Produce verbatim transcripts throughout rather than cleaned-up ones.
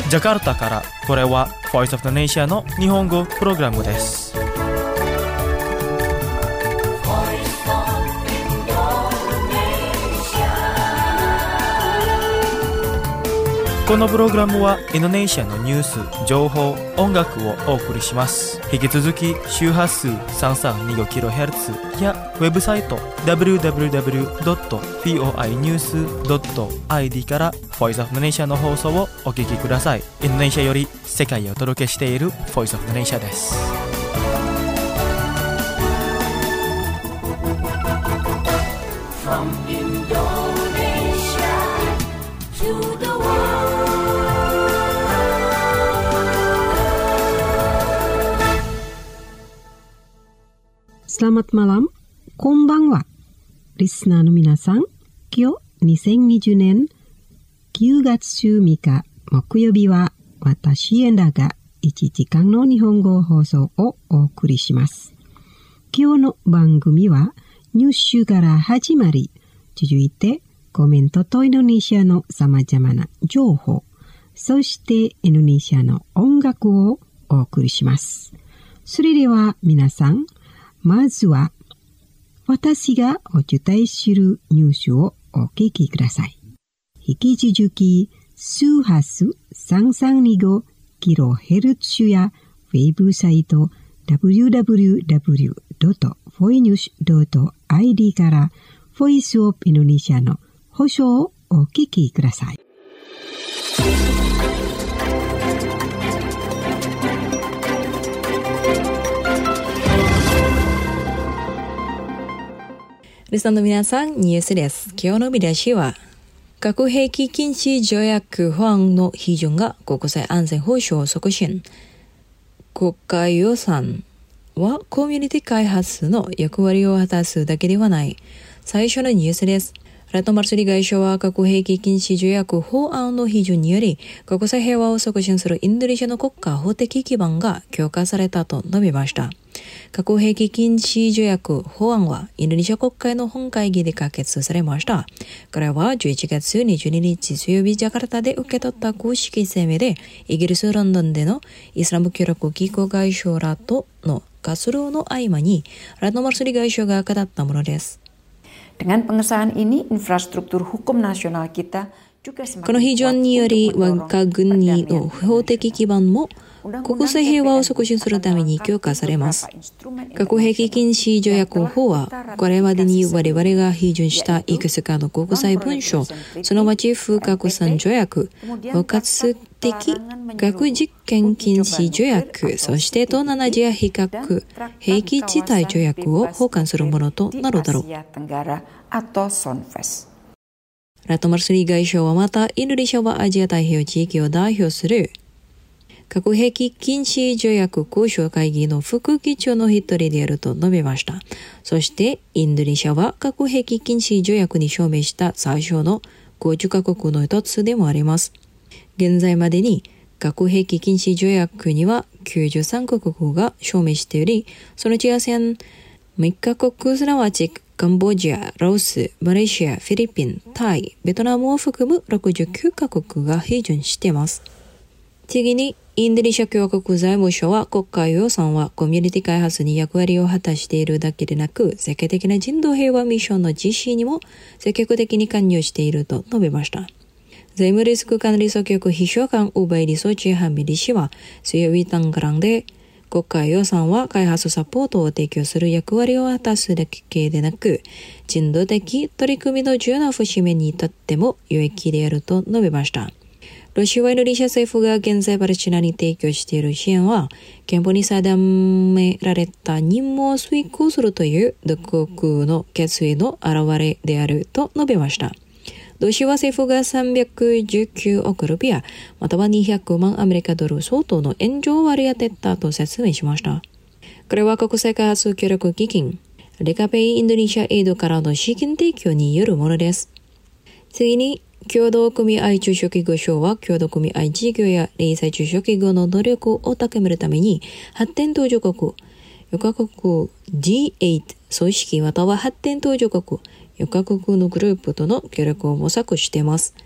ジャカルタからこれは Voice of the Nation の日本語プログラムです。このプログラムはインドネシアのニュース、情報、音楽をお送りします。引き続き周波数 さんさんにごキロヘルツ やウェブサイト ダブリューダブリューダブリュードットフォーアイニュースドットアイディー から Voice of the Nation の放送をお聞きください。インドネシアより世界をお届けしている Voice of the Nation です。From Indonesia to the Selamat malam, こんばんは。リスナーの皆さん、今日にせんにじゅうねんきゅうがつじゅうみっか木曜日は私エンダがいちじかんの日本語放送をお送りします。今日の番組はニュースから始まり、続いてコメントとインドネシアの様々な情報、そしてインドネシアの音楽をお送りします。それでは皆さん、まずは私がお伝えするニュースをお聞きください。引き続き周波数 さんさんにごキロヘルツ やウェブサイト ダブリューダブリューダブリュードットフォーニュースドットアイディー からボイスオブインドネシアの放送をお聞きください。 リスナーの皆さん、ニュースです。今日の見出しは、核兵器禁止条約法案の批准が国際安全保障を促進。国家予算はコミュニティ開発の役割を果たすだけではない。最初のニュースです。ラトマルスリ外相は核兵器禁止条約法案の批准により、国際平和を促進するインドネシアの国家法的基盤が強化されたと述べました。核兵器禁止条約法案はインドネシア国会の本会議で可決されました。これはじゅういちがつにじゅうににち水曜日ジャカルタで受け取った公式声明で、イギリス・ロンドンでのイスラム協力機構外相らとの活動の合間にラトマルスリ外相が語ったものです。 Dengan pengesahan ini, infrastruktur hukum nasional kita juga semakin この批准により我が国の法的基盤も国際平和を促進するために強化されます。核兵器禁止条約法はこれまでに我々が批准したいくつかの国際文書、すなわち不拡散条約、包括的核実験禁止条約、そして東南アジア非核兵器地帯条約を包含するものとなるだろう。ラトマルスリ外相はまた、インドネシアはアジア太平洋地域を代表する核兵器禁止条約交渉会議の副議長の一人であると述べました。そして、インドネシアは核兵器禁止条約に署名した最初のごじゅっかこくの一つでもあります。現在までに核兵器禁止条約にはきゅうじゅうさんかこくが署名しており、そのうち アセアンみっかこくすなわちカンボジア、ラオス、マレーシア、フィリピン、タイ、ベトナムを含むろくじゅうきゅうかこくが批准しています。次に、インドネシア共和国財務省は国家予算はコミュニティ開発に役割を果たしているだけでなく、世界的な人道平和ミッションの実施にも積極的に関与していると述べました。財務リスク管理総局秘書官ウバイリソチハミリ氏は、水曜日タンガランで、国家予算は開発サポートを提供する役割を果たすだけでなく、人道的取り組みの重要な節目に至っても有益であると述べました。ロシアはインドネシア政府が現在パレスチナに提供している支援は、憲法に定められた任務を遂行するという独国の決意の表れであると述べました。同時は政府がさんびゃくじゅうきゅうおくルピア、またはにひゃくまんアメリカドル相当の援助を割り当てたと説明しました。これは国際開発協力基金、レカペイインドネシアエイドからの資金提供によるものです。次に、共同組合中小企業省は共同組合事業や零細中小企業の努力を高めるために発展途上国、よかこく ジーエイト 組織または発展途上国、よかこくのグループとの協力を模索しています。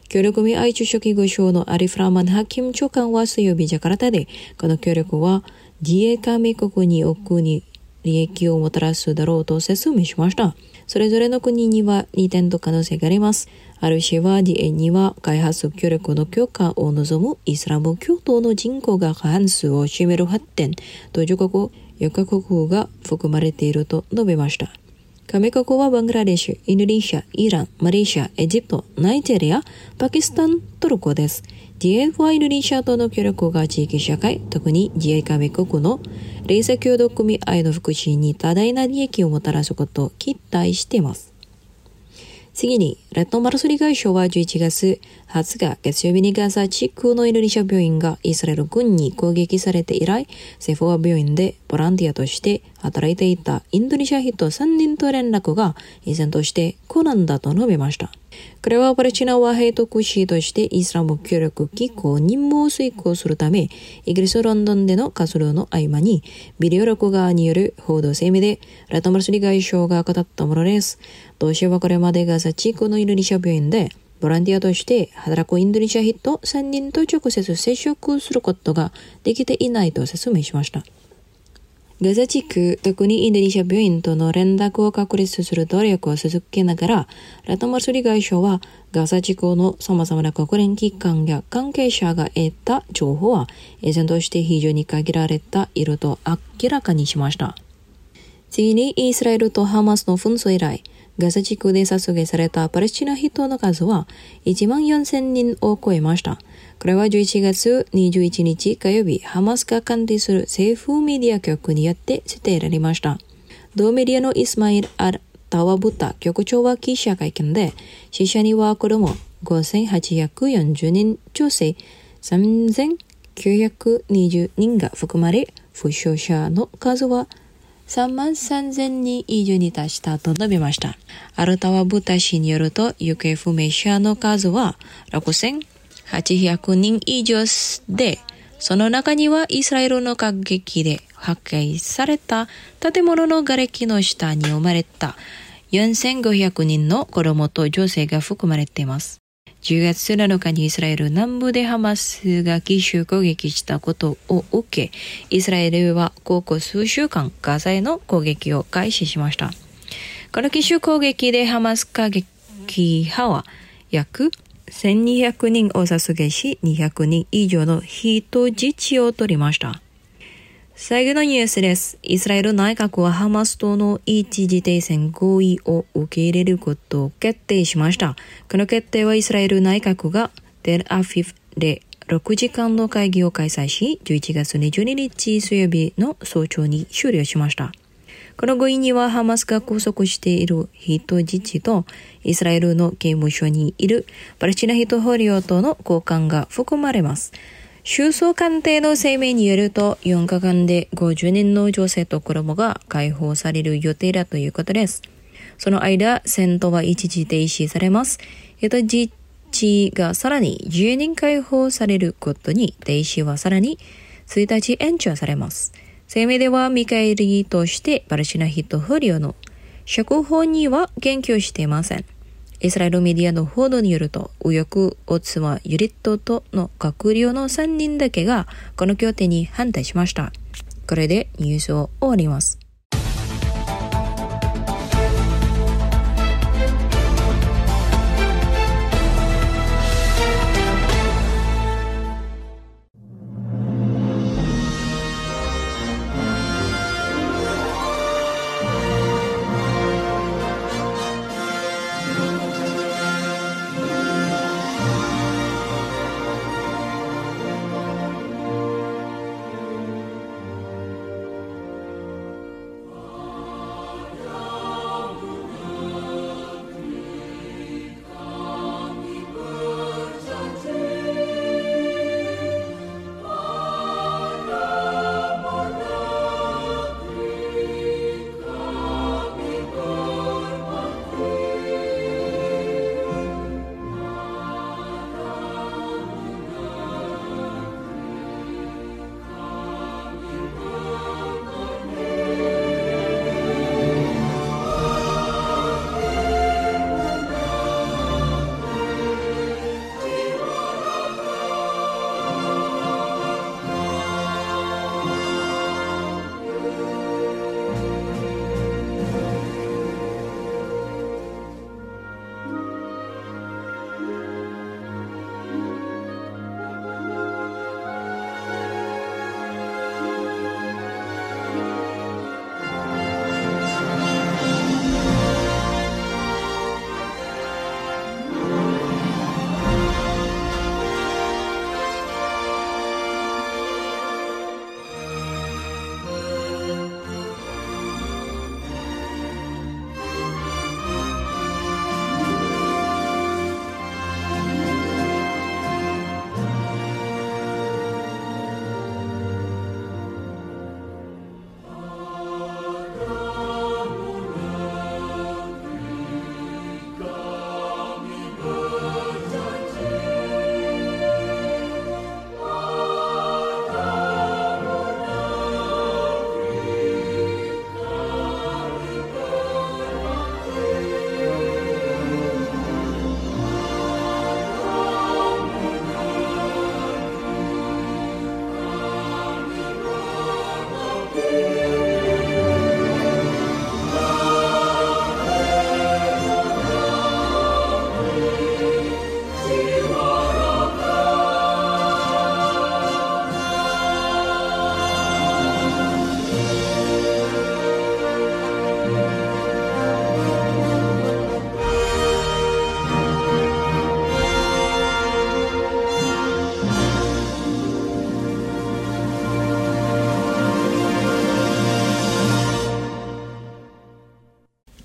協力組合中書記具省のアリフラーマン・ハキム長官は水曜日ジャカルタで、この協力は自衛加盟国に多くに利益をもたらすだろうと説明しました。それぞれの国にはにてんの可能性があります。ある氏は ディーエー には開発協力の強化を望むイスラム教徒の人口が過半数を占める発展、途上国よんカ国が含まれていると述べました。加盟国はバングラデシュ、インドネシア、イラン、マレーシア、エジプト、ナイジェリア、パキスタン、トルコです。ディーエフ はインドネシアとの協力が地域社会、特に自衛加盟国の零差協同組合の福祉に多大な利益をもたらすことを期待しています。次に、レッドマルソリ外相はじゅういちがつはつか月曜日にガザ地区のインドネシア病院がイスラエル軍に攻撃されて以来、政府は病院でボランティアとして働いていたインドネシア人さんにんと連絡が依然として困難だと述べました。これはパレスチナ和平特使としてイスラム協力機構任務を遂行するため、イギリス・ロンドンでの活動の合間に、ビデオ録画による報道声明で、レッドマルソリ外相が語ったものです。同氏はこれまでガザ地区のインドネシア病院で、ボランティアとして働くインドネシア人さんにんと直接接触することができていないと説明しました。ガザ地区、特にインドネシア病院との連絡を確立する努力を続けながら、レッドマルソリ外相は、ガザ地区の様々な国連機関や関係者が得た情報は、依然として非常に限られていると明らかにしました。次に、イスラエルとハマスの紛争以来、ガザ地区で殺害されたパレスチナ人の数はいちまんよんせんにんを超えました。これはじゅういちがつにじゅういちにち火曜日、ハマスが管理する政府メディア局によって伝えられました。同メディアのイスマイル・アル・タワブタ局長は記者会見で、死者には子供ごせんはっぴゃくよんじゅうにん、女性さんぜんきゅうひゃくにじゅうにんが含まれ、負傷者の数はさんまんさんぜんにん以上に達したと述べました。アルタワブタ氏によると、行方不明者の数はろくせんはっぴゃくにん以上で、その中にはイスラエルの攻撃で破壊された建物の瓦礫の下に生まれたよんせんごひゃくにんの子供と女性が含まれています。じゅうがつなのかにイスラエル南部でハマスが奇襲攻撃したことを受け、イスラエルはここ数週間ガザへの攻撃を開始しました。この奇襲攻撃でハマス過激派は約せんにひゃくにんを殺害し、にひゃくにん以上の人質を取りました。最後のニュースです。イスラエル内閣はハマスとの一時停戦合意を受け入れることを決定しました。この決定はイスラエル内閣がテルアフィフでろくじかんの会議を開催し、じゅういちがつにじゅうににち水曜日の早朝に終了しました。この合意にはハマスが拘束している人質とイスラエルの刑務所にいるパレスチナ人捕虜との交換が含まれます。首相官邸の声明によると、よっかかんでごじゅうにんの女性と子供が解放される予定だということです。その間、戦闘は一時停止されます。人質がさらにじゅうにん解放されることに、停止はさらにいちにち延長されます。声明では見返りとしてパレスチナ人捕虜の釈放には言及していません。イスラエルメディアの報道によると、右翼オツマ・ユリットとの閣僚のさんにんだけがこの協定に反対しました。これでニュースを終わります。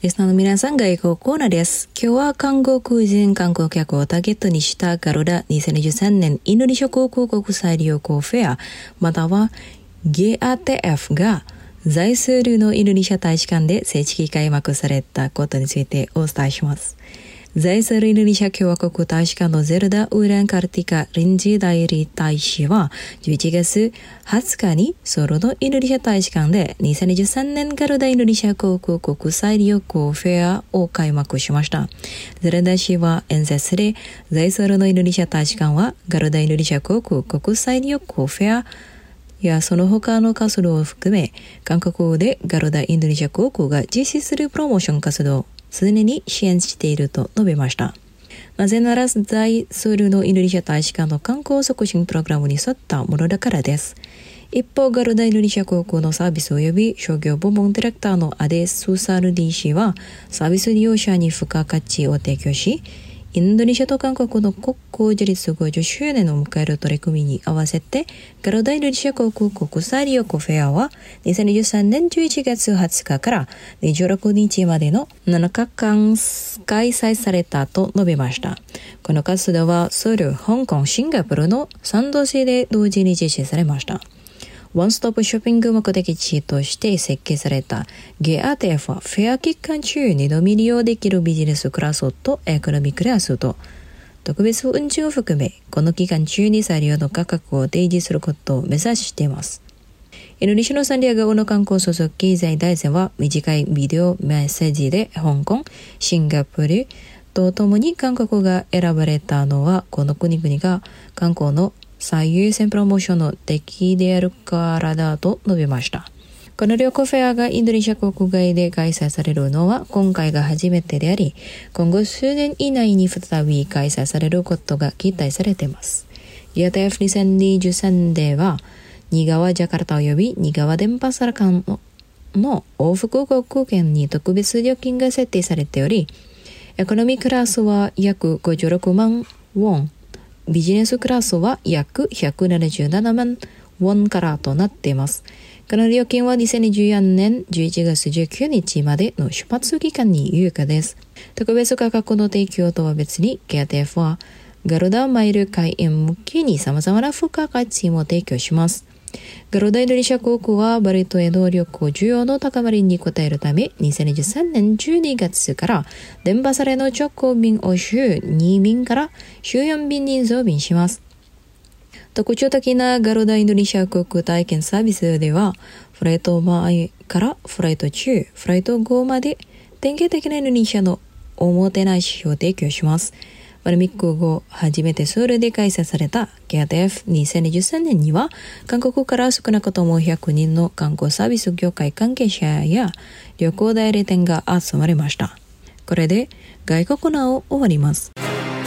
リスナーの皆さん、外国コーナーです。今日は韓国人観光客をターゲットにしたガルダにせんにじゅうさんねんインドネシア航空国際旅行フェア、または ジェイアールティーエフ が在スールのインドネシア大使館で正式開幕されたことについてお伝えします。在スールインドネシア共和国大使館のゼルダ・ウーラン・カルティカ臨時代理大使はじゅういちがつはつかにソウルのインドネシア大使館でにせんにじゅうさんねんガルダインドネシア航空国際旅行フェアを開幕しました。ゼルダ氏は演説で、在ソウルのインドネシア大使館はガルダインドネシア航空国際旅行フェアやその他の活動を含め、韓国でガルダインドネシア航空が実施するプロモーション活動常に支援していると述べました。なぜなら在ソウルのインドネシア大使館の観光促進プログラムに沿ったものだからです。一方、ガルダインドネシア航空のサービス及び商業部門ディレクターのアデ・スーサルディ氏は、サービス利用者に付加価値を提供し、インドネシアと韓国の国交樹立ごじゅっしゅうねんを迎える取り組みに合わせて、ガルダインドネシア航空国際旅行フェアはにせんにじゅうさんねんじゅういちがつはつかからにじゅうろくにちまでのななかかん開催されたと述べました。この活動はソウル、香港、シンガポールのさん都市で同時に実施されました。ワンストップショッピング目的地として設計された ジェイアールティーエフ はフェア期間中に度見利用できるビジネスクラスとエコノミークラスと特別運賃を含め、この期間中に最良の価格を提示することを目指しています。インドネシアのサンディエゴの観光組織財大臣は短いビデオメッセージで香港、シンガポールとともに韓国が選ばれたのはこの国々が観光の最優先プロモーションの敵であるからだと述べました。この旅行フェアがインドネシア国外で開催されるのは今回が初めてであり、今後数年以内に再び開催されることが期待されています。ジェイアールティーエフにせんにじゅうさんでは、ニガワ・ジャカルタ及びニガワ・デンパサラ間のの往復航空券に特別料金が設定されており、エコノミークラスは約ごじゅうろくまんウォン、ビジネスクラスは約ひゃくななじゅうななまんウォンからとなっています。この料金はにせんにじゅうよねんじゅういちがつじゅうくにちまでの出発期間に有価です。特別価格の提供とは別に ジェイアールティーエフ はガルダマイル会員向けに様々な付加価値も提供します。ガルダインドネシア航空はバリ島への旅行需要の高まりに応えるためにせんにじゅうさんねんじゅうにがつからデンパサレの直行便を週にびんから週よんびんに増便します。特徴的なガルダインドネシア航空体験サービスではフライト前からフライト中、フライト後まで典型的なインドネシアのおもてなしを提供します。パラミック後、初めてソウルで開催された ジェイアールティーエフにせんにじゅうさんねんには、韓国から少なくともひゃくにんの観光サービス業界関係者や旅行代理店が集まりました。これで外国ナを終わります。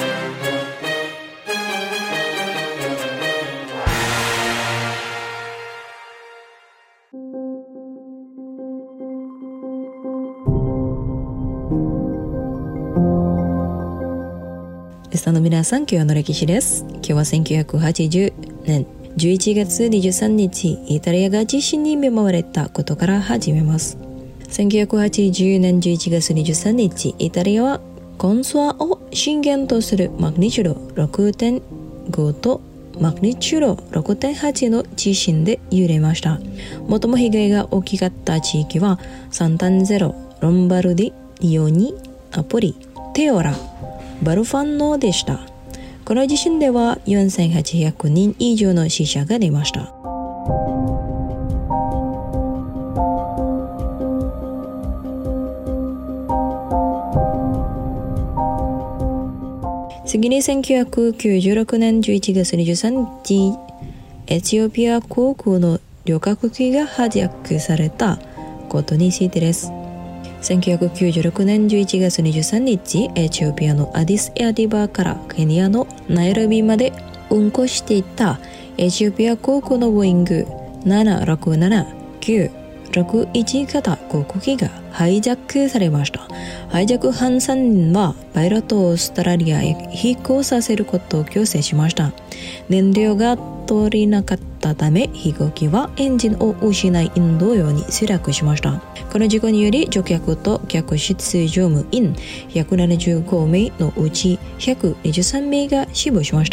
リスナーの皆さん、今日の歴史です。今日はせんきゅうひゃくはちじゅうねんじゅういちがつにじゅうさんにち、イタリアが地震に見舞われたことから始めます。せんきゅうひゃくはちじゅうねんじゅういちがつにじゅうさんにち、イタリアはコンソアを震源とするマグニチュード ろくてんご とマグニチュード ろくてんはち の地震で揺れました。最も被害が大きかった地域はサンタンゼロ、ロンバルディ、リオニ、ナポリ、テオラ、バルファンノでした。この地震ではよんせんはっぴゃくにん以上の死者が出ました。次にせんきゅうひゃくきゅうじゅうろくねんじゅういちがつにじゅうさんにち、エチオピア航空の旅客機がハジャックされたことについてです。せんきゅうひゃくきゅうじゅうろくねんじゅういちがつにじゅうさんにち、エチオピアのアディスエアディバーからケニアのナイロビまで運航していたエチオピア航空のボーイングななろくななきゅうろくいち型航空機がハイジャックされました。ハイジャック犯さんにんはパイロットをオーストラリアへ飛行させることを強制しました。燃料が通りなかったため飛行機はエンジンを失いインド洋に墜落しました。この事故により乗客と客室乗務員ひゃくななじゅうごめいのうちひゃくにじゅうさんめいが死亡しました。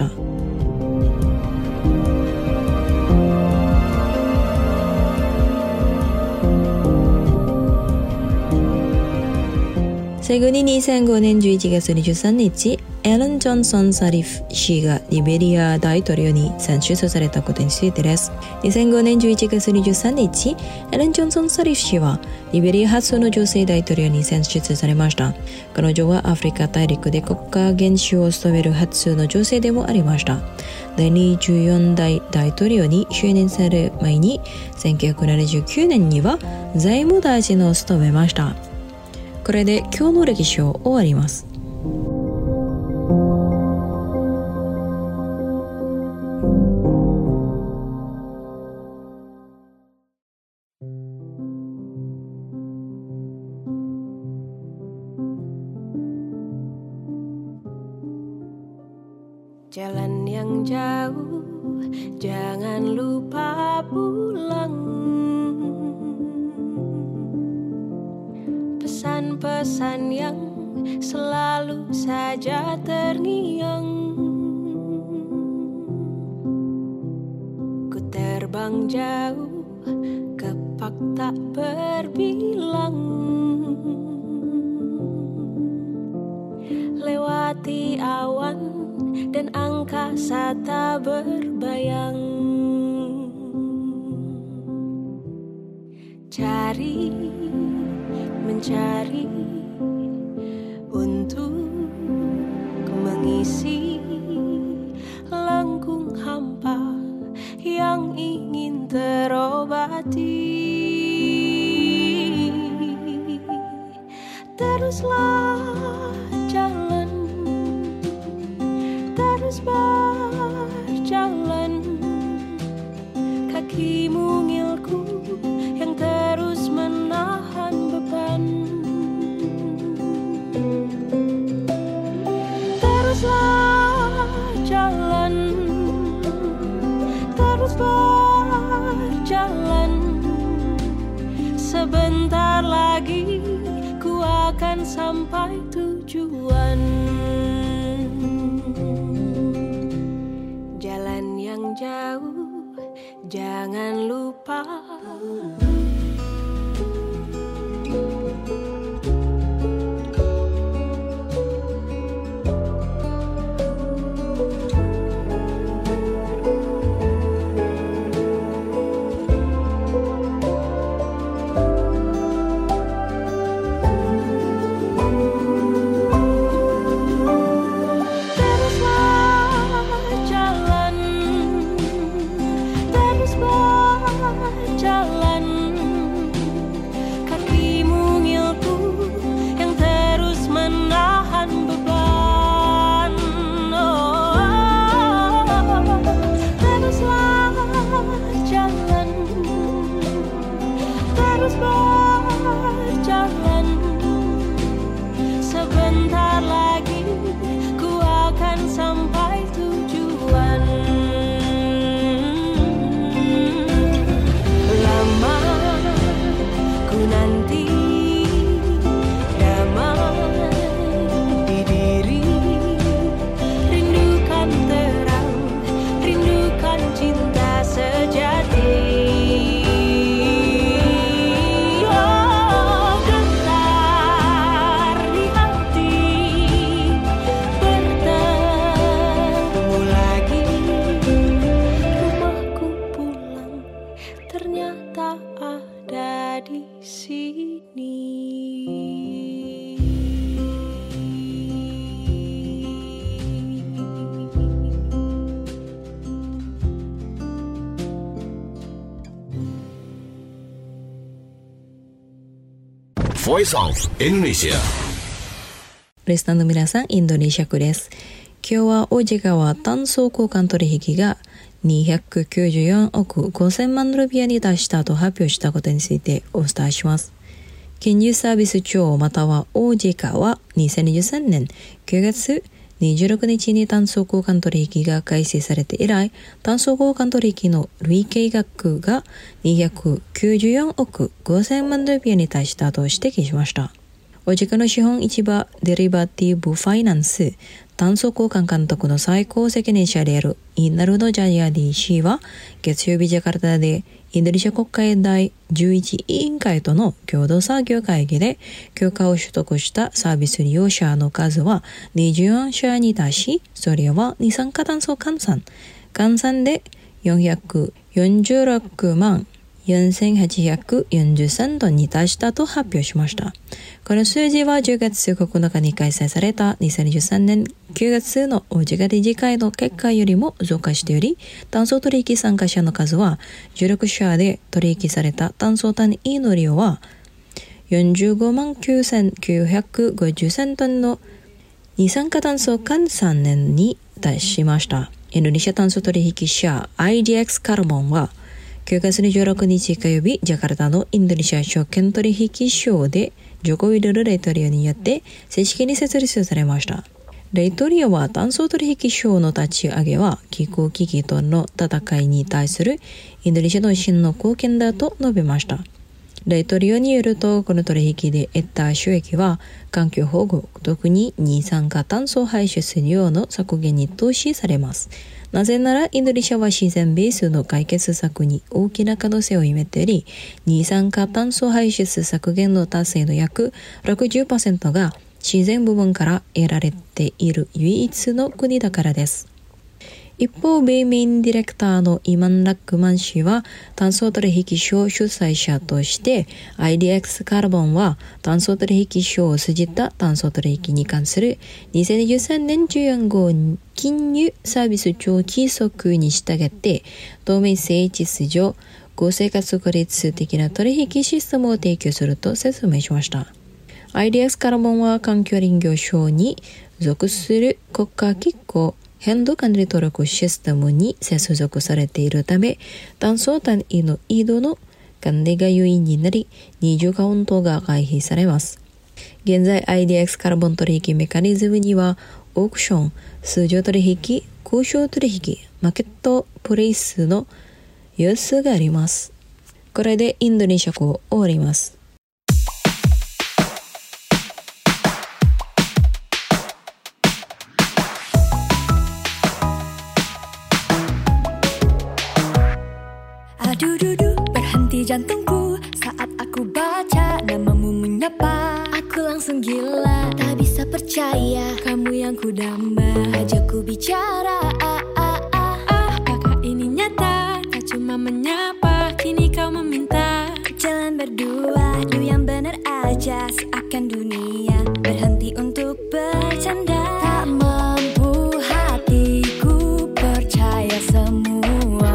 最後ににせんごねんじゅういちがつにじゅうさんにち、エレン・ジョンソン・サリフ氏がリベリア大統領に選出されたことについてです。にせんごねんじゅういちがつにじゅうさんにち、エレン・ジョンソン・サリフ氏はリベリア初の女性大統領に選出されました。彼女はアフリカ大陸で国家元首を務める初の女性でもありました。第にじゅうよんだい大統領に就任される前に、せんきゅうひゃくななじゅうきゅうねんには財務大臣を務めました。これで今日の歴史を終わります。 Jalan yang jauh, jangan lupa pulang. Pesan-pesan yang selalu saja terngiang. Ku terbang jauh, kepak tak berbilang. Lewati awan dan angkasa tak berbayang. Cari, mencari untuk mengisi lengkung hampa yang ingin terobati. Teruslah jalan, terus berjalan, kaki mungilku yang terus menahan beban. Teruslah jalan, terus berjalan, sebentar lagi ku akan sampai tujuan. Jalan yang jauh, jangan lupa. Voice of Indonesia。 リスナーの皆さん、インドネシア区です。今日は大地川炭素交換取引がにひゃくきゅうじゅうよんおくごせんまんルピアに達したと発表したことについてお伝えします。金融サービス庁または大地川はにせんにじゅうさんねんきゅうがつにじゅうろくにちに炭素交換取引が開始されて以来、炭素交換取引の累計額がにひゃくきゅうじゅうよんおくごせんまんルピアに達したと指摘しました。おじかの資本市場デリバティブファイナンス炭素交換監督の最高責任者であるイナルド・ジャヤディ氏は、月曜日ジャカルタでインドネシア国会第じゅういち委員会との共同作業会議で許可を取得したサービス利用者の数はにじゅうよんしゃに達し、それは二酸化炭素換算換算でよんひゃくよんじゅうろくまんよんせんはっぴゃくよんじゅうさんトンに達したと発表しました。この数字はじゅうがつここのかに開催されたにせんにじゅうさんねんきゅうがつのおじが理事会の結果よりも増加しており、炭素取引参加者の数はじゅうろくしゃで取引された炭素単位の量はよんじゅうごまんきゅうせんきゅうひゃくごじゅうさんトンの二酸化炭素換算年に達しました。インドネシア炭素取引者 アイディーエックス カルボンはくがつにじゅうろくにち火曜日、ジャカルタのインドネシア証券取引所でジョコ・ウィドル大統領によって正式に設立されました。大統領は炭素取引所の立ち上げは気候危機との戦いに対するインドネシアの真の貢献だと述べました。大統領によると、この取引で得た収益は環境保護、特に二酸化炭素排出量の削減に投資されます。なぜならインドネシアは自然ベースの解決策に大きな可能性を秘めており、二酸化炭素排出削減の達成の約 ろくじゅっパーセント が自然部分から得られている唯一の国だからです。一方、米メインディレクターのイマン・ラックマン氏は炭素取引所主催者として アイディーエックス カルボンは炭素取引所を通じた炭素取引に関するにせんにじゅうさんねんじゅうよん号金融サービス長期則に従って透明性、秩序、公正かつ効率的な取引システムを提供すると説明しました。アイディーエックス カルボンは環境林業省に属する国家機構変動管理登録システムに接続されているため、炭素単位の移動の管理が優位になり、二重カウントが回避されます。現在 アイディーエックス カルボン取引メカニズムには、オークション、通常取引、交渉取引、マーケットプレイスの様子があります。これでインドネシア語を終わります。 Aduh-duduh, berhenti jantungku saat aku baca namamu menyapa. Aku langsung gila, tak bisa percaya kamu yang kudamba. Ajak ku bicara, ah, ah, ah, ah. Apakah ini nyata? Tak cuma menyapa, kini kau meminta. Jalan berdua, you yang bener aja. Seakan dunia berhenti untuk bercanda. Tak mampu hatiku percaya semua.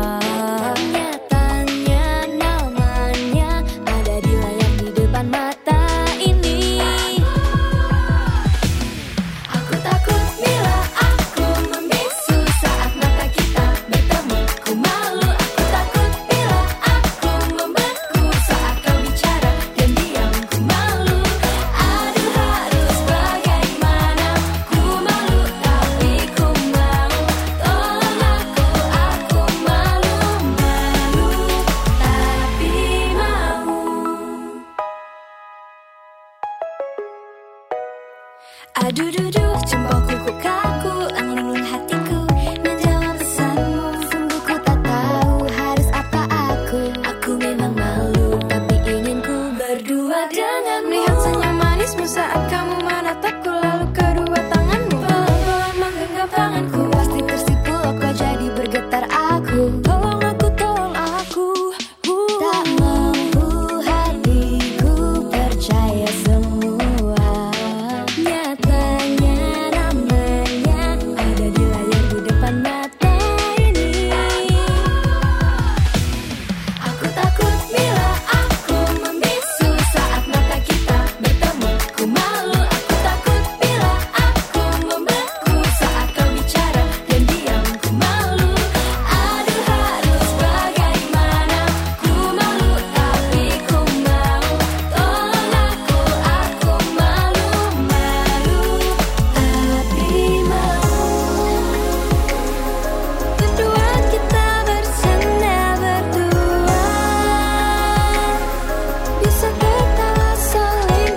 Aduh-duh-duh, jempolku ku kaku, lang-lang hatiku menjawab pesanmu. Sungguh ku tak tahu harus apa aku. Aku memang malu, tapi ingin ku berdua denganmu. Lihat senyum manismu saat kamu menatapku, lalu kedua tanganmu pelan-pelan menggenggam tanganku. Pasti tersipu kau jadi bergetar aku. Tolong aku, tolong aku. uh. Tak mampu hatiku percaya semua. Nyatanya namanya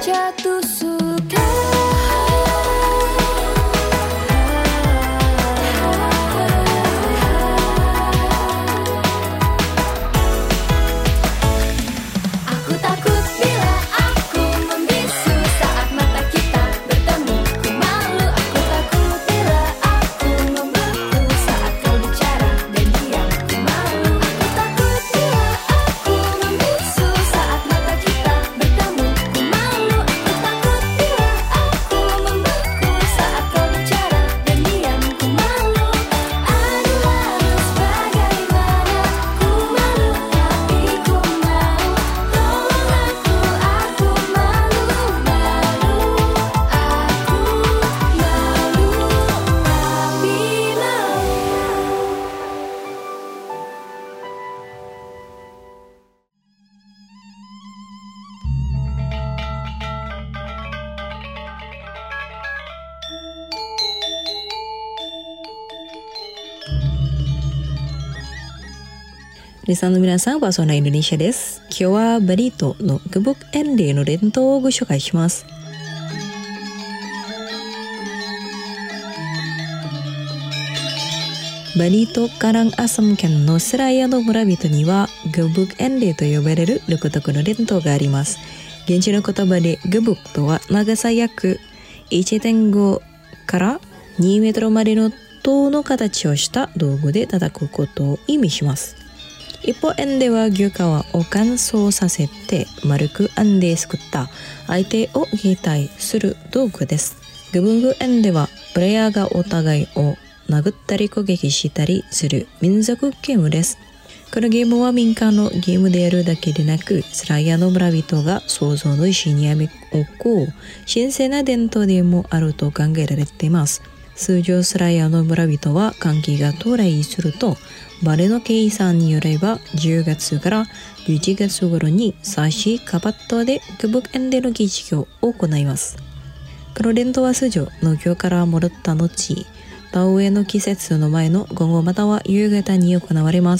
jatuh suka. Aku takut bila aku membisu saat mata kita bertemu. Ku malu, aku takut bila aku membeku saat kau bicara dan diam. Ku malu, aku takut bila aku membisu saat mata kita bertemu. Ku malu, aku takut bila aku membeku saat kau bicara dan diam. Ku malu, aduh harus bagaimana? Ku malu tapi ku mau. Tolong aku, aku malu, malu. Aku malu tapi mau. リスナーの皆さん、パーソナインドネシアです。今日はバリ島のグブクエンデの伝統をご紹介します。バリ島カランアサム県のスラヤの村人にはグブクエンデと呼ばれる独特の伝統があります。現地の言葉でグブクとは長さ約 いってんご からにメートルまでの塔の形をした道具で叩くことを意味します。一方、エンデは牛皮を乾燥させて丸く編んですくった相手を撃退する道具です。グブグエンデはプレイヤーがお互いを殴ったり攻撃したりする民族ゲームです。このゲームは民間のゲームであるだけでなく、スライヤの村人が創造の石に編み置く神聖な伝統でもあると考えられています。通常スライヤの村人は寒気が到来すると、バレの計算によればじゅうがつからじゅういちがつ頃にサシカバットでグブクエンデの儀式を行います。この伝統は通常農業から戻った後、田植えの季節の前の午後または夕方に行われます。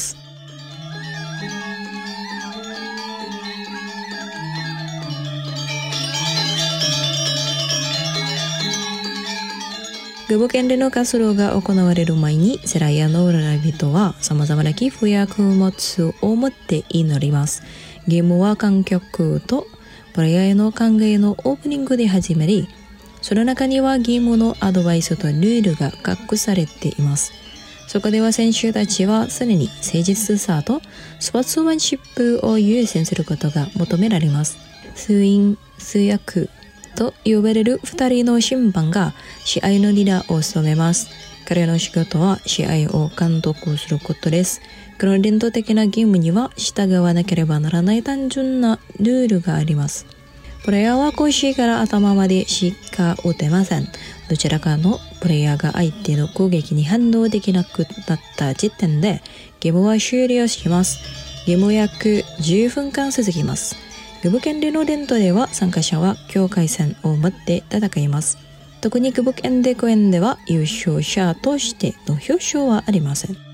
グブクエンデの活動が行われる前に、スライヤの村人は様々な寄付や供物を持って祈ります。ゲームは観客とプレイヤーへの歓迎のオープニングで始まり、その中にはゲームのアドバイスとルールが隠されています。そこでは選手たちは常に誠実さとスポーツマンシップを優先することが求められます。通員、通訳と呼ばれる二人の審判が試合のリーダーを務めます。彼の仕事は試合を監督することです。この伝統的なゲームには従わなければならない単純なルールがあります。プレイヤーは腰から頭までしか打てません。どちらかのプレイヤーが相手の攻撃に反応できなくなった時点でゲームは終了します。ゲームは約じゅっぷんかん続きます。グブクエンデの伝統では参加者は境界線を持って戦います。特にグブクエンデ公演では優勝者としての表彰はありません。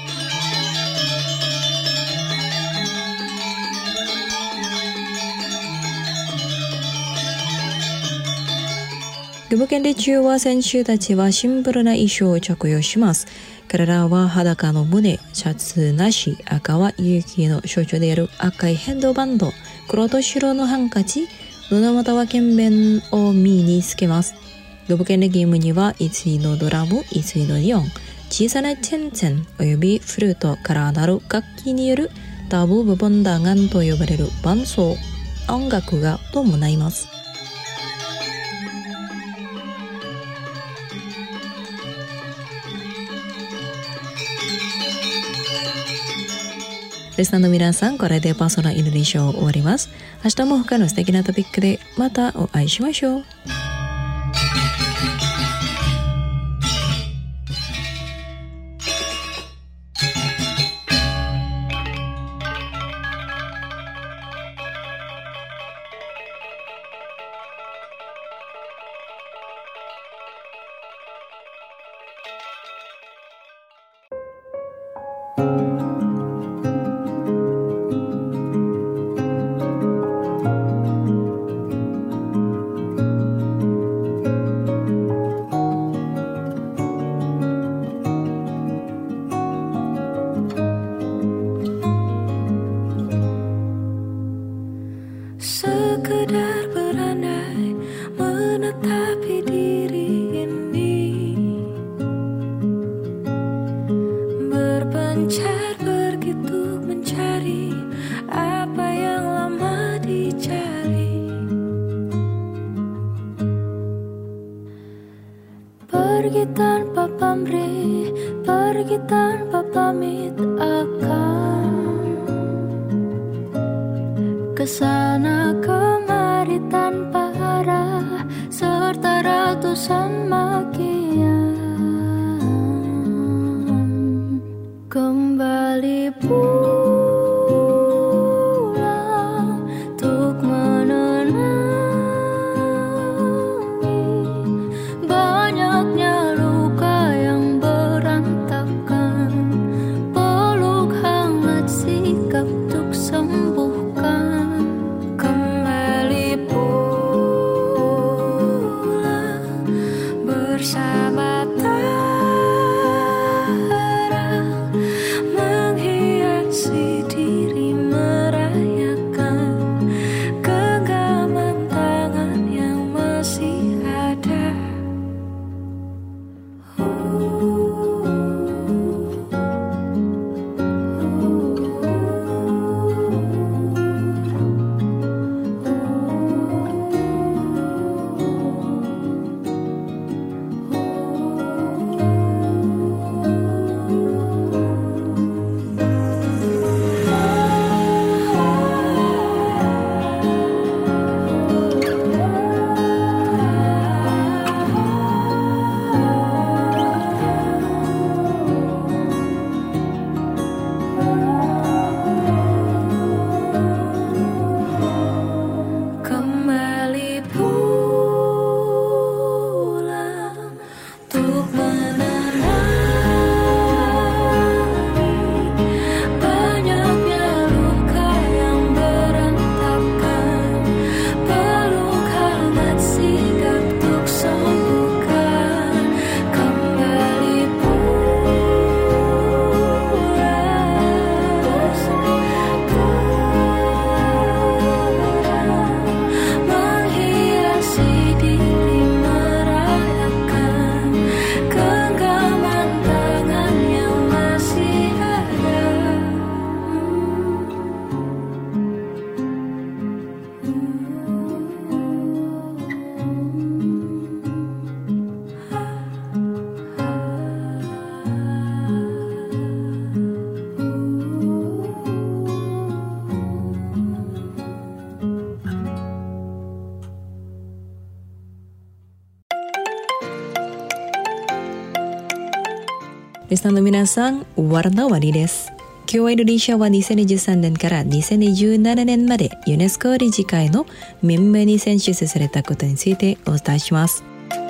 グブクエンデ中は選手たちはシンプルな衣装を着用します。彼らは裸の胸、シャツなし、赤は勇気の象徴である赤いヘッドバンド、黒と白のハンカチ、布または剣弁を身につけます。グブクエンデゲームには、一位のドラム、一位のリオン、小さなチェンチェンおよびフルートからなる楽器によるダブ部分弾丸と呼ばれる伴奏、音楽が伴います。リスナーの皆さん、これでパーソナルインドネシアを終わります。明日も他の素敵なトピックでまたお会いしましょう。 Pergi tanpa pamrih, pergi tanpa pamit akan kesana kemari tanpa arah serta ratusan makian. Kembali pulang untuk menenangi banyaknya luka yang berantakan. Peluk hangat sikap untuk sembuhkan. Kembali pulang bersama terang menghiasi diri, merayakan genggaman tangan yang masih ada. Kembali pulang untuk menenangi banyaknya luka yang berantakan. Peluk hangat sikap untuk sembuhkan. Kembali pulang menghiasi diri, merayakan genggaman tangan yang masih ada. Listenerの皆さん、warna-warniです。今日はインドネシアはにせんにじゅうさんねんからにせんにじゅうななねんまでユネスコ理事会のメンバーに選出されたことについてお伝えします。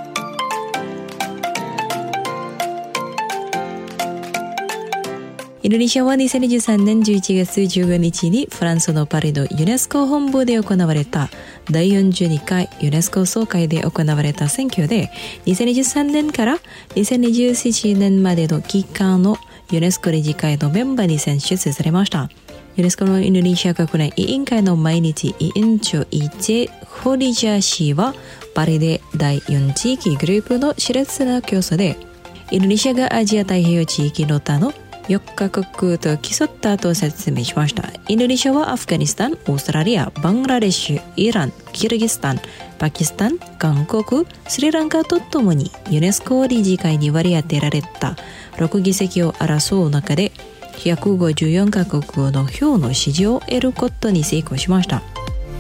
インドネシアはにせんにじゅうさんねんじゅういちがつじゅうごにちにフランスのパリのユネスコ本部で行われただいよんじゅうにかいユネスコ総会で行われた選挙でにせんにじゅうさんねんからにせんにじゅうななねんまでの期間のユネスコ理事会のメンバーに選出されました。ユネスコのインドネシア国連委員会の毎日委員長イチェ・ホリジャー氏はパリでだいよん地域グループの熾烈な競争でインドネシアがアジア太平洋地域の他のよっかこくと競ったと説明しました。インドネシアはアフガニスタン、オーストラリア、バングラデシュ、イラン、キルギスタン、パキスタン、韓国、スリランカとともにユネスコ理事会に割り当てられたろく議席を争う中でひゃくごじゅうよんカ国の票の支持を得ることに成功しました。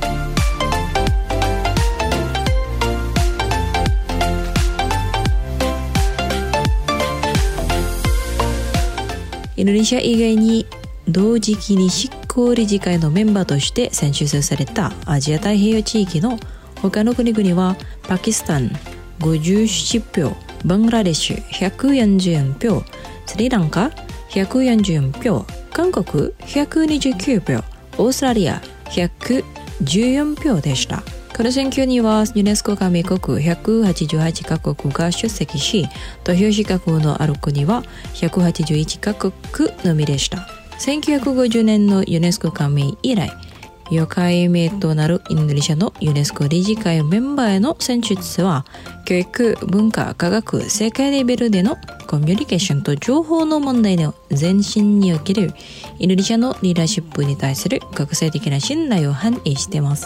インドネシア以外に同時期に執行理事会のメンバーとして選出されたアジア太平洋地域の他の国々はパキスタンごじゅうななひょう、バングラデシュひゃくよんじゅうよんひょう、スリランカひゃくよんじゅうよんひょう、韓国ひゃくにじゅうきゅうひょう、オーストラリアひゃくじゅうよんひょうでした。この選挙にはユネスコ加盟国ひゃくはちじゅうはちカ国が出席し、投票資格のある国はひゃくはちじゅういちカ国のみでした。せんきゅうひゃくごじゅうねんのユネスコ加盟以来、よんかいめとなるインドネシアのユネスコ理事会メンバーへの選出は、教育、文化、科学、世界レベルでのコミュニケーションと情報の問題の前進におけるインドネシアのリーダーシップに対する国際的な信頼を反映しています。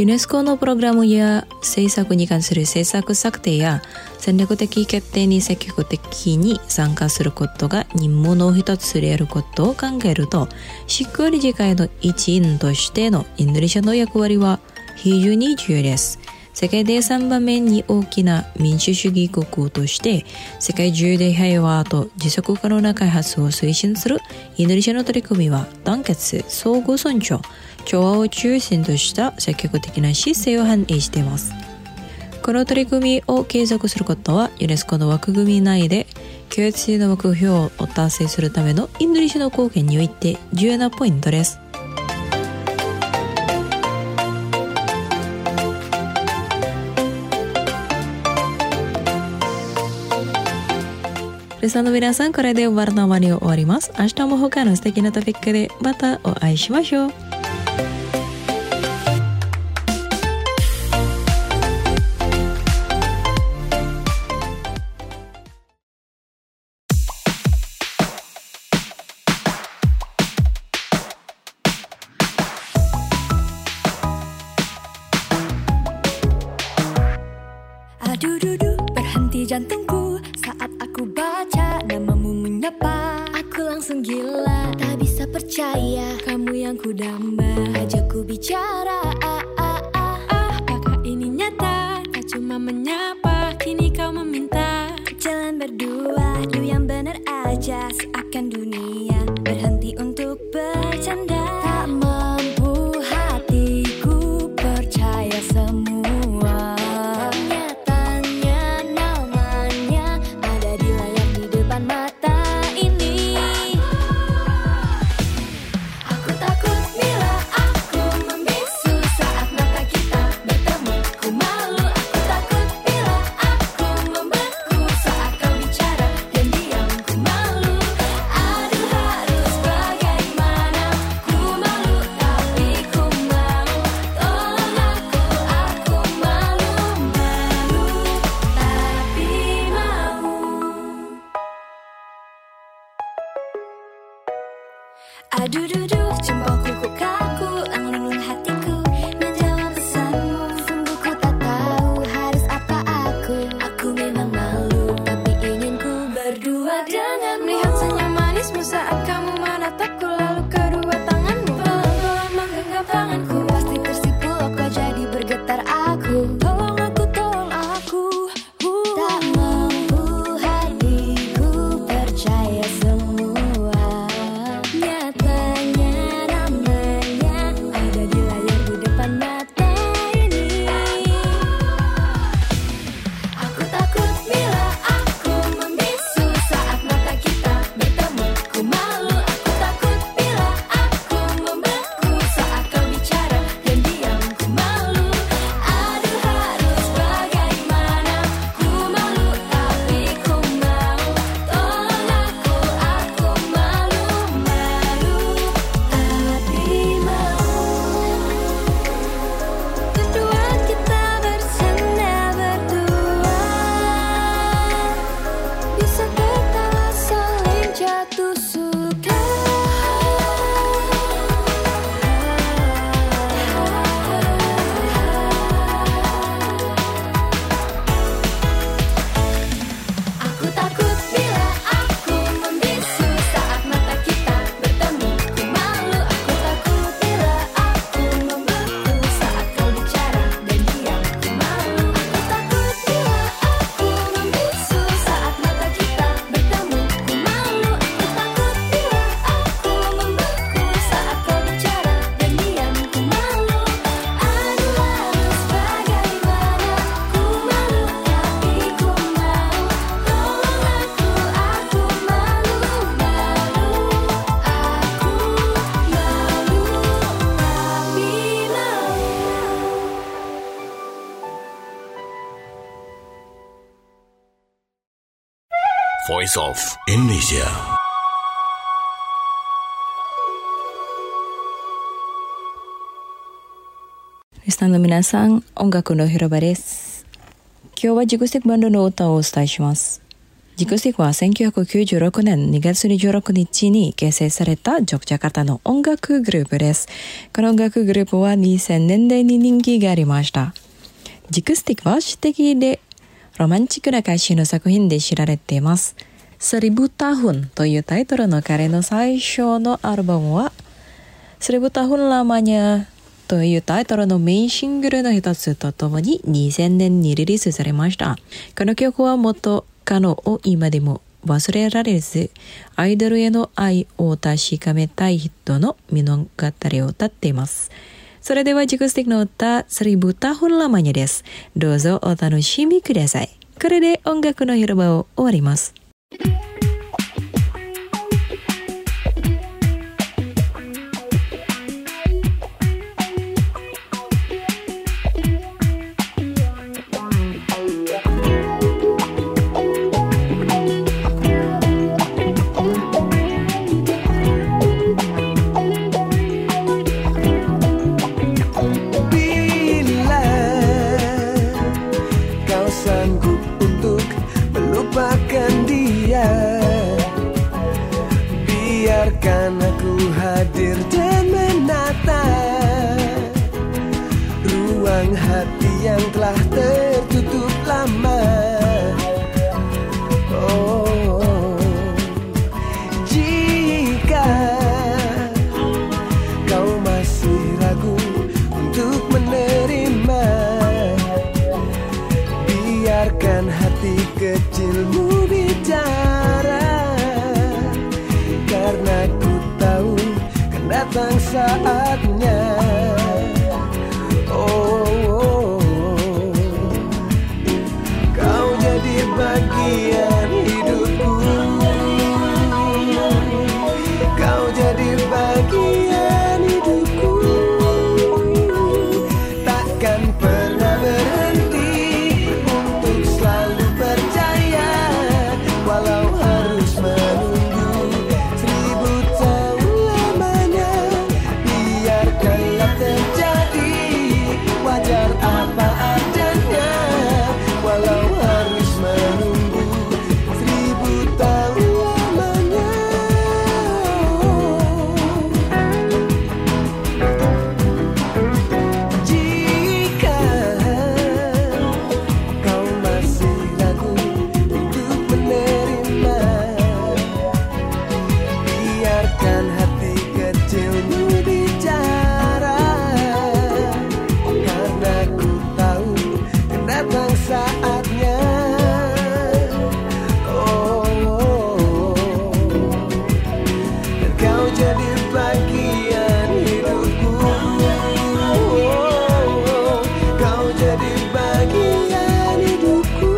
ユネスコのプログラムや政策に関する政策策定や戦略的決定に積極的に参加することが任務の一つであることを考えると、しっかり議会の一員としてのインドネシアの役割は非常に重要です。世界でさんばんめに大きな民主主義国として世界中で平和と持続可能な開発を推進するインドネシアの取り組みは、団結、相互尊重、調和を中心とした積極的な姿勢を反映しています。この取り組みを継続することは、ユネスコの枠組み内で共通の目標を達成するためのインドネシアの貢献において重要なポイントです。リスナーの皆さん、これでワルナマに終わります。明日も他の素敵なトピックでまたお会いしましょう。 Aduh-duh-duh, berhenti jantungku saat aku baca namamu menyapa. Aku langsung gila, tak bisa percaya kamu yang ku damba. Ajak ku bicara, ah, ah, ah, ah. Apakah ini nyata? Tak cuma menyapa, kini kau meminta. Jalan berdua, lu yang bener aja. Seakan dunia berhenti untuk bercanda. Tak mampu hatiku percaya semua. Aduh-duh-duh, jempolku ku kaku, angling hatiku menjawab pesanmu. Sungguh ku tak tahu harus apa aku. Aku memang malu, tapi ingin ku berdua denganmu. Melihat senyum manismu saat kamu menatapku, lalu kedua tanganmu pelan-pelan menggenggam tanganku. Pasti tersipu kau jadi bergetar aku. Tolong aku, tolong aku. uh. Tak mampu hatiku percaya semua. Voice of Indonesia. Listenerの皆さん、音楽の広場です。今日はジグスティックバンドの歌をお伝えします。 ジクスティックはせんきゅうひゃくきゅうじゅうろくねんにがつにじゅうろくにちに結成されたジョクジャカルタの音楽グループです。この音楽グループはにせんねんだいに人気がありました。ジクスティックは詩的でロマンチックな歌詞の作品で知られています。Seribu Tahunというタイトルの彼の最初のアルバムはSeribu Tahun Lamanyaというタイトルのメインシングルの一つとともににせんねんにリリースされました。この曲は元カノを今でも忘れられず、アイドルへの愛を確かめたい人の物語を歌っています。それではジクスティックの歌Seribu Tahun Lamanyaです。どうぞお楽しみください。これで音楽の広場を終わります。 Biarkan aku hadir dan menata ruang hati yang telah tertutup lama. Oh, jika kau masih ragu untuk menerima, biarkan hati kecilmu bicara. Karena ku tahu kan datang saatnya. Oh, oh, oh. Kau jadi bagian hidupku. Kau jadi bagian hidupku. Takkan pernah berhenti untuk selalu percaya, walau harus menunggu apa adanya, walau harus menunggu seribu tahun lamanya. Jika kau masih ragu untuk menerima, biarkan hati kecilmu bicara. Datang saatnya. Oh, oh, oh. Dan kau jadi bagian hidupku. Oh, oh. Kau jadi bagian hidupku.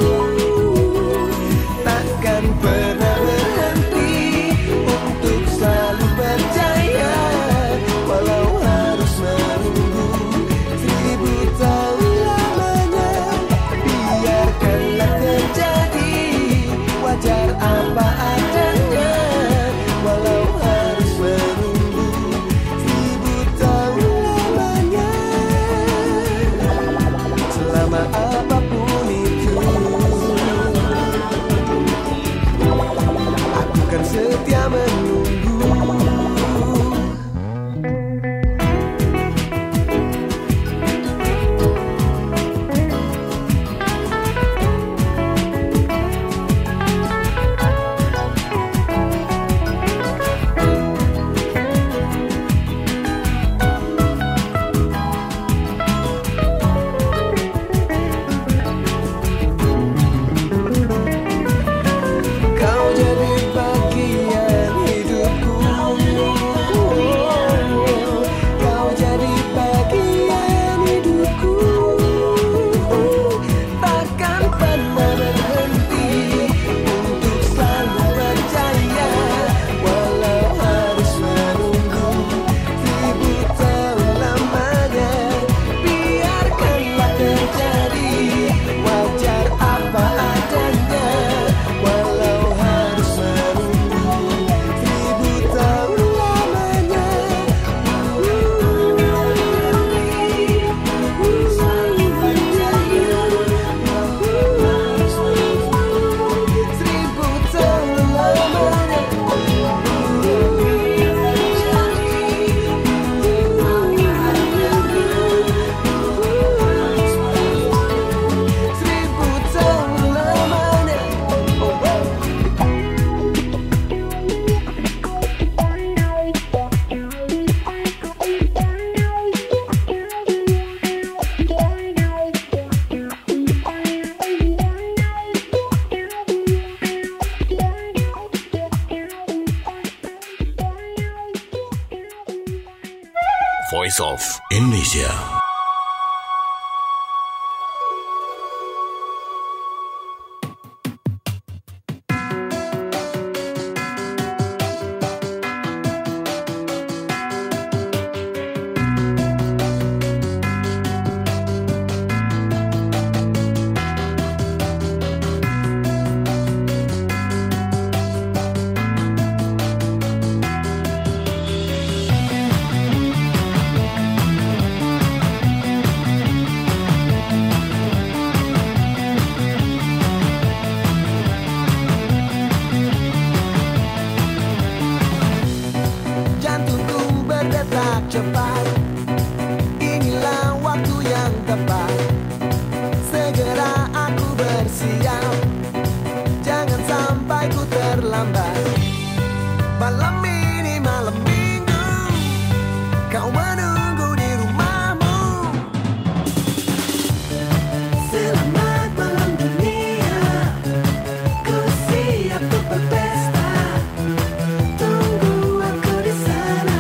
Takkan pernah berhenti untuk selalu percaya, walau harus menunggu seribu tahun. Wajar apa adanya, walau harus menunggu seribu tahun lamanya. Selama apapun itu, aku kan setia menunggu. Kau jadi bagian Voice of Indonesia. Cepat, inilah waktu yang tepat. Segera aku bersiap, jangan sampai ku terlambat. Malam ini malam minggu, kau menunggu di rumahmu. Selamat malam dunia, ku siap untuk berpesta. Tunggu aku di sana.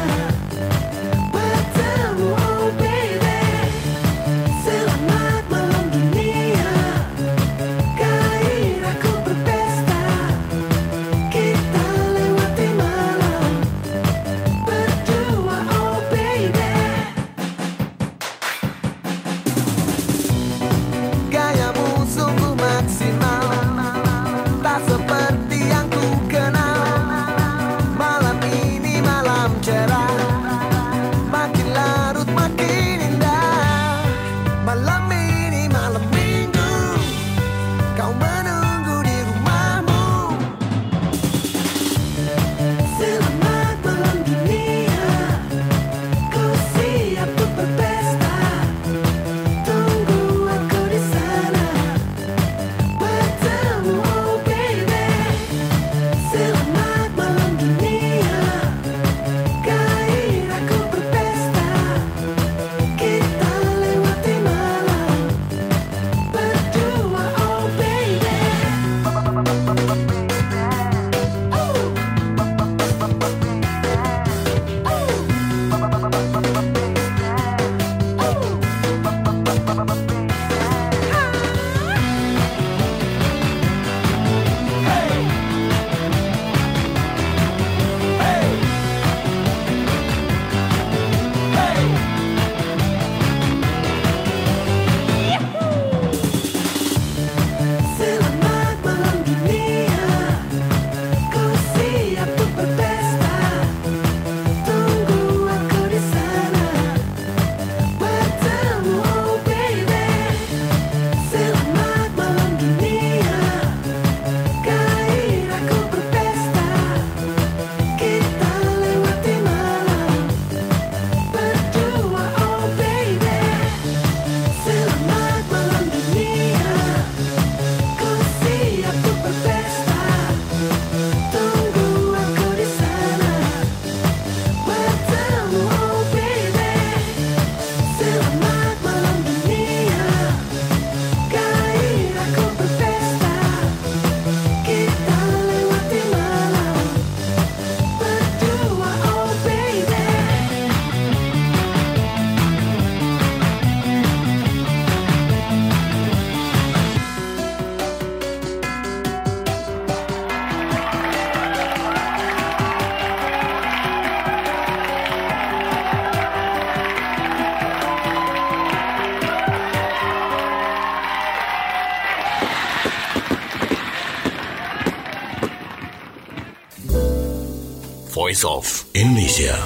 Voice of Indonesia.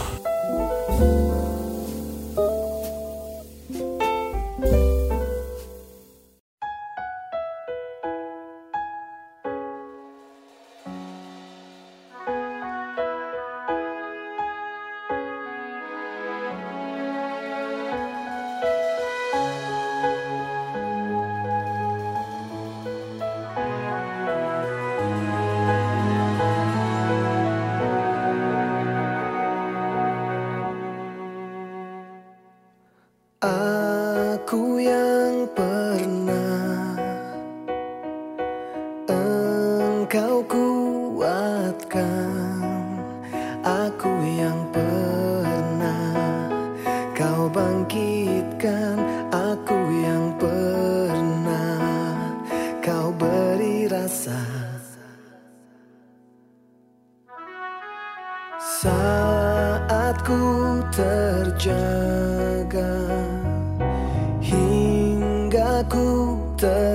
Aku yang pernah engkau kuatkan, aku yang pernah kau Saat ku terjaga hingga ku ter